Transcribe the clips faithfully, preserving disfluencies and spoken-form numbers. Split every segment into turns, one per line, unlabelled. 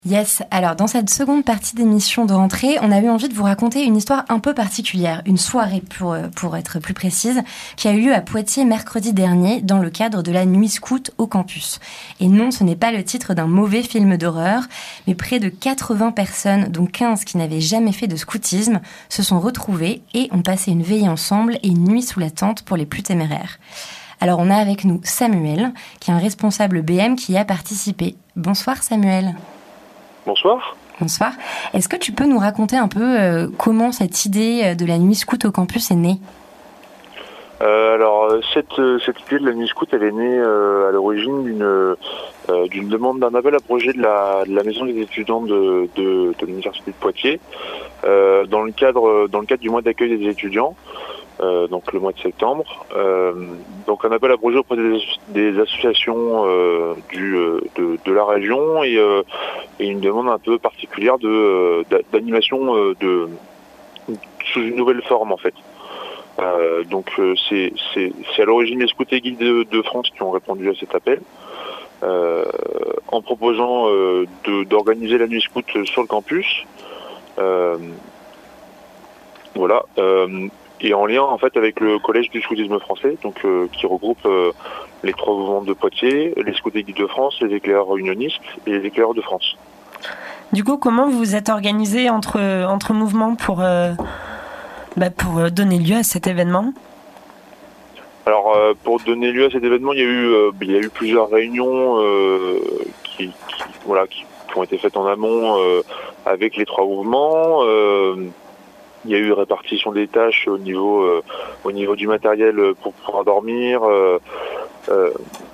Yes, alors dans cette seconde partie d'émission de rentrée, on a eu envie de vous raconter une histoire un peu particulière, une soirée pour, pour être plus précise, qui a eu lieu à Poitiers mercredi dernier dans le cadre de la Nuit Scout au campus. Et non, ce n'est pas le titre d'un mauvais film d'horreur, mais près de quatre-vingts personnes, dont quinze qui n'avaient jamais fait de scoutisme, se sont retrouvées et ont passé une veillée ensemble et une nuit sous la tente pour les plus téméraires. Alors on a avec nous Samuel, qui est un responsable B M qui y a participé. Bonsoir Samuel.
Bonsoir.
Bonsoir. Est-ce que tu peux nous raconter un peu euh, comment cette idée de la Nuit Scout au campus est née ?
euh, Alors, cette, cette idée de la Nuit Scout, elle est née euh, à l'origine d'une, euh, d'une demande d'un appel à projet de la, de la maison des étudiants de, de, de l'université de Poitiers, euh, dans le cadre, dans le cadre du mois d'accueil des étudiants. Euh, donc le mois de septembre. Euh, donc un appel à projet auprès des, des associations euh, du, euh, de, de la région et, euh, et une demande un peu particulière de, d'animation euh, de, sous une nouvelle forme en fait. Euh, donc euh, c'est, c'est, c'est à l'origine les Scouts et Guides de, de France qui ont répondu à cet appel euh, en proposant euh, de, d'organiser la Nuit Scout sur le campus. Euh, voilà. Euh, Et en lien en fait avec le collège du scoutisme français, donc euh, qui regroupe euh, les trois mouvements de Poitiers, les Scouts et Guides de France, les éclaireurs unionistes et les éclaireurs de France.
Du coup, comment vous vous êtes organisé entre entre mouvements pour euh, bah, pour donner lieu à cet événement ?
Alors euh, pour donner lieu à cet événement, il y a eu euh, il y a eu plusieurs réunions euh, qui, qui voilà qui, qui ont été faites en amont euh, avec les trois mouvements. Euh, Il y a eu répartition des tâches au niveau euh, au niveau du matériel pour pouvoir dormir, euh, euh,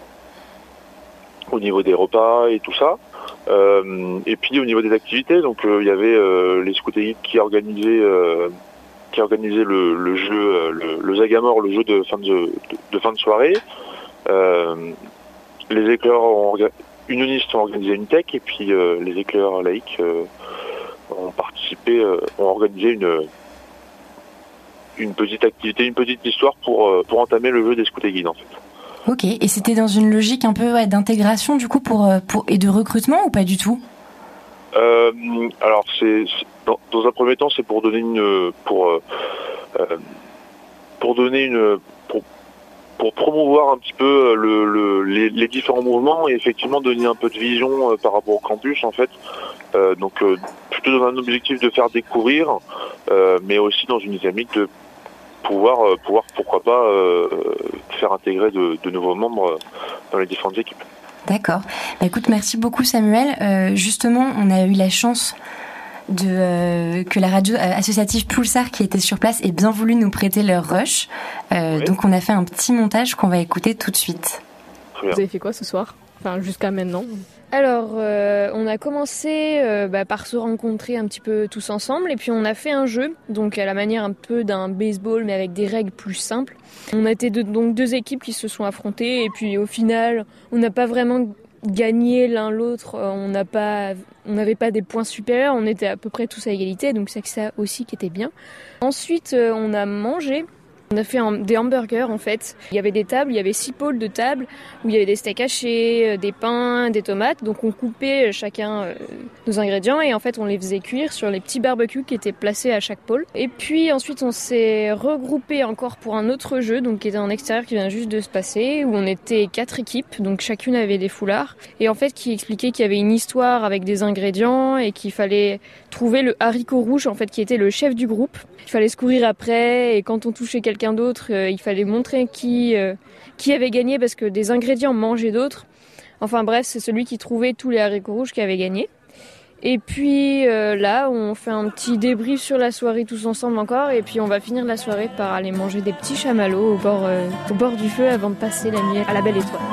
au niveau des repas et tout ça. Euh, et puis au niveau des activités, donc euh, il y avait euh, les Scouts et Guides qui organisaient euh, qui organisaient le, le jeu, le, le Zagamore, le jeu de fin de, de, de fin de soirée. Euh, les éclaireurs ont orga- unionistes ont organisé une tech et puis euh, les éclaireurs laïcs euh, ont participé, euh, ont organisé une une petite activité, une petite histoire pour pour entamer le jeu des Scouts et Guides en fait.
Ok, et c'était dans une logique un peu ouais, d'intégration du coup pour pour et de recrutement ou pas du tout ?
Euh, alors c'est, c'est dans, dans un premier temps c'est pour donner une pour euh, pour donner une pour pour promouvoir un petit peu le, le les, les différents mouvements et effectivement donner un peu de vision euh, par rapport au campus en fait. Euh, donc euh, plutôt dans un objectif de faire découvrir, euh, mais aussi dans une dynamique de pouvoir euh, pouvoir pourquoi pas euh, faire intégrer de, de nouveaux membres dans les différentes équipes.
D'accord. Bah, écoute, merci beaucoup Samuel. Euh, justement, on a eu la chance de euh, que la radio euh, associative Pulsar qui était sur place ait bien voulu nous prêter leur rush. Euh, oui. Donc on a fait un petit montage qu'on va écouter tout de suite.
Vous avez fait quoi ce soir ? Enfin jusqu'à maintenant ?
Alors, euh, on a commencé euh, bah, par se rencontrer un petit peu tous ensemble et puis on a fait un jeu, donc à la manière un peu d'un baseball mais avec des règles plus simples. On a été deux, donc deux équipes qui se sont affrontées et puis au final, on n'a pas vraiment gagné l'un l'autre, on n'a pas, on n'avait pas des points supérieurs, on était à peu près tous à égalité, donc c'est ça aussi qui était bien. Ensuite, euh, on a mangé. On a fait un, des hamburgers en fait. Il y avait des tables, il y avait six pôles de tables où il y avait des steaks hachés, des pains, des tomates. Donc on coupait chacun euh, nos ingrédients et en fait on les faisait cuire sur les petits barbecues qui étaient placés à chaque pôle. Et puis ensuite on s'est regroupé encore pour un autre jeu, donc qui était en extérieur qui vient juste de se passer, où on était quatre équipes, donc chacune avait des foulards. Et en fait qui expliquait qu'il y avait une histoire avec des ingrédients et qu'il fallait trouver le haricot rouge en fait qui était le chef du groupe. Il fallait se courir après et quand on touchait quelqu'un quelqu'un d'autre, euh, il fallait montrer qui, euh, qui avait gagné parce que des ingrédients mangeaient d'autres. Enfin bref, c'est celui qui trouvait tous les haricots rouges qui avait gagné. Et puis euh, là, on fait un petit débrief sur la soirée tous ensemble encore et puis on va finir la soirée par aller manger des petits chamallows au bord, euh, au bord du feu avant de passer la nuit à la belle étoile.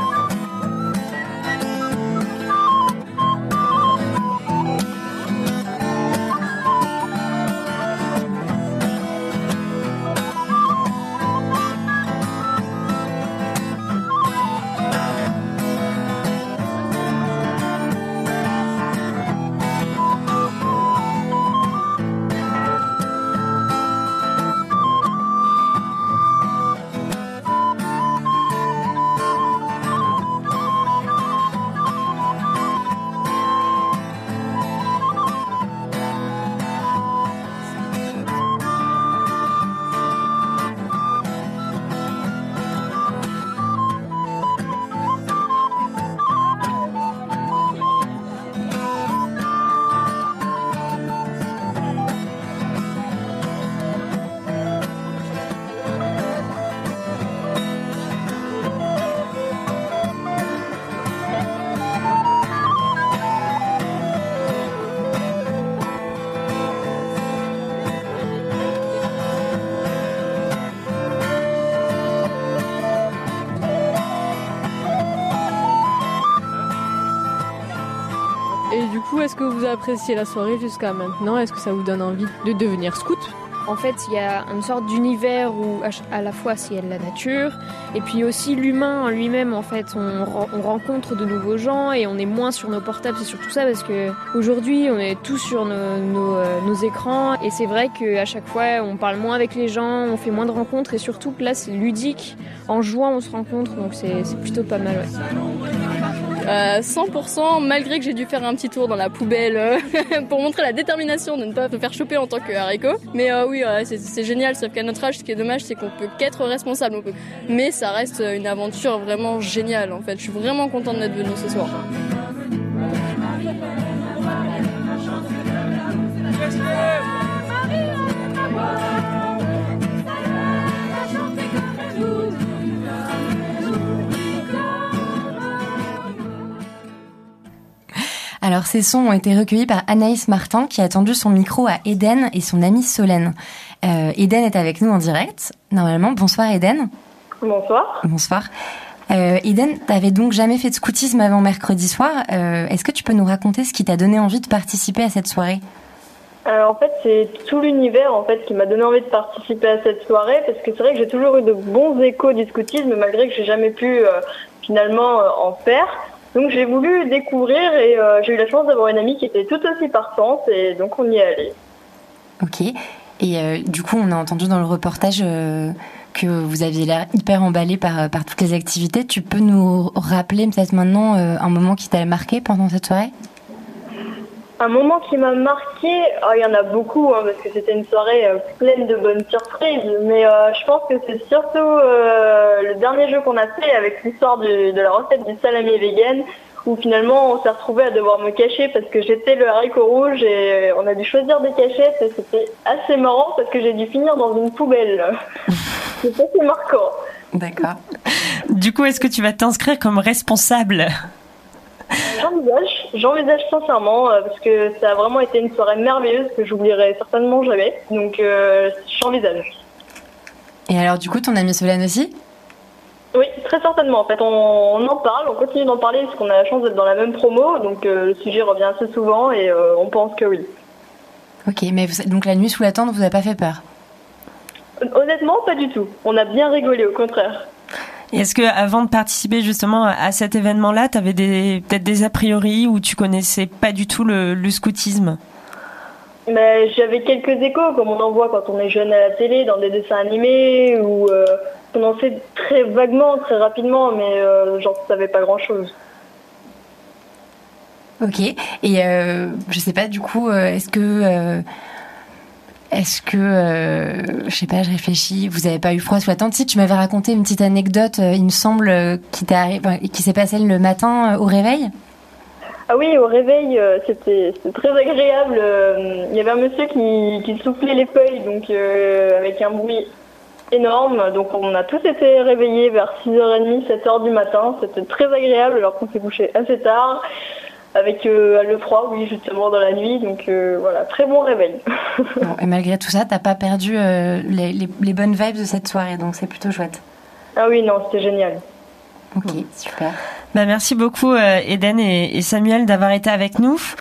est-ce que vous appréciez la soirée jusqu'à maintenant? Est-ce que ça vous donne envie de devenir scout?
En fait, il y a une sorte d'univers où à la fois il y a la nature et puis aussi l'humain en lui-même. En fait, on, on rencontre de nouveaux gens et on est moins sur nos portables. C'est surtout ça parce que aujourd'hui, on est tous sur nos, nos, nos écrans et c'est vrai qu'à chaque fois, on parle moins avec les gens, on fait moins de rencontres et surtout que là, c'est ludique. En jouant, on se rencontre, donc c'est, c'est plutôt pas mal. Ouais.
Euh, cent pour cent, malgré que j'ai dû faire un petit tour dans la poubelle euh, pour montrer la détermination de ne pas se faire choper en tant que haricot. Mais euh, oui, euh, c'est, c'est génial, sauf qu'à notre âge, ce qui est dommage, c'est qu'on peut qu'être responsable. Peut... Mais ça reste une aventure vraiment géniale, en fait. Je suis vraiment contente d'être venue ce soir.
Alors, ces sons ont été recueillis par Anaïs Martin, qui a tendu son micro à Eden et son amie Solène. Euh, Eden est avec nous en direct, normalement. Bonsoir, Eden.
Bonsoir.
Bonsoir. Euh, Eden, t'avais donc jamais fait de scoutisme avant mercredi soir. Euh, est-ce que tu peux nous raconter ce qui t'a donné envie de participer à cette soirée ?
Alors, en fait, c'est tout l'univers en fait qui m'a donné envie de participer à cette soirée, parce que c'est vrai que j'ai toujours eu de bons échos du scoutisme, malgré que j'ai jamais pu euh, finalement euh, en faire. Donc j'ai voulu découvrir et euh, j'ai eu la chance d'avoir une amie qui était tout aussi partante et donc on y est allé.
Ok. Et euh, du coup, on a entendu dans le reportage euh, que vous aviez l'air hyper emballé par, par toutes les activités. Tu peux nous rappeler peut-être maintenant euh, un moment qui t'a marqué pendant cette soirée ?
Un moment qui m'a marqué, oh, il y en a beaucoup hein, parce que c'était une soirée euh, pleine de bonnes surprises, mais euh, je pense que c'est surtout euh, le dernier jeu qu'on a fait avec l'histoire du, de la recette du salami vegan, où finalement on s'est retrouvé à devoir me cacher parce que j'étais le haricot rouge et on a dû choisir des cachettes et c'était assez marrant parce que j'ai dû finir dans une poubelle. C'était assez marquant.
D'accord.
Du coup, est-ce que tu vas t'inscrire comme responsable ?
J'envisage, j'envisage sincèrement euh, parce que ça a vraiment été une soirée merveilleuse que j'oublierai certainement jamais. Donc euh, j'envisage.
Et alors du coup, ton amie Solène aussi ?
Oui, très certainement. En fait, on, on en parle, on continue d'en parler parce qu'on a la chance d'être dans la même promo. Donc euh, le sujet revient assez souvent et euh, on pense que oui.
Ok, mais vous, donc la nuit sous la tente vous a pas fait peur ?
Honnêtement, pas du tout. On a bien rigolé, au contraire.
Et est-ce que avant de participer justement à cet événement-là, tu avais des, peut-être des a priori ou tu connaissais pas du tout le, le scoutisme ?
Mais j'avais quelques échos, comme on en voit quand on est jeune à la télé, dans des dessins animés, ou euh, on en sait très vaguement, très rapidement, mais euh, j'en savais pas grand-chose.
Ok, et euh, je sais pas, du coup, euh, est-ce que... Euh, Est-ce que, euh, je sais pas, je réfléchis, vous avez pas eu froid sous la tente ? Si, tu m'avais raconté une petite anecdote, euh, il me semble, euh, qui, t'est arri- enfin, qui s'est passée le matin euh, au réveil ?
Ah oui, au réveil, euh, c'était, c'était très agréable. Euh, il y avait un monsieur qui, qui soufflait les feuilles, donc euh, avec un bruit énorme. Donc on a tous été réveillés vers six heures trente, sept heures du matin. C'était très agréable alors qu'on s'est couché assez tard. Avec euh, le froid, oui, justement, dans la nuit. Donc, euh, voilà, très bon réveil.
Bon, et malgré tout ça, t'as pas perdu euh, les, les, les bonnes vibes de cette soirée, donc c'est plutôt chouette.
Ah oui, non, c'était génial.
Ok, super.
Bah, merci beaucoup, euh, Eden et, et Samuel, d'avoir été avec nous.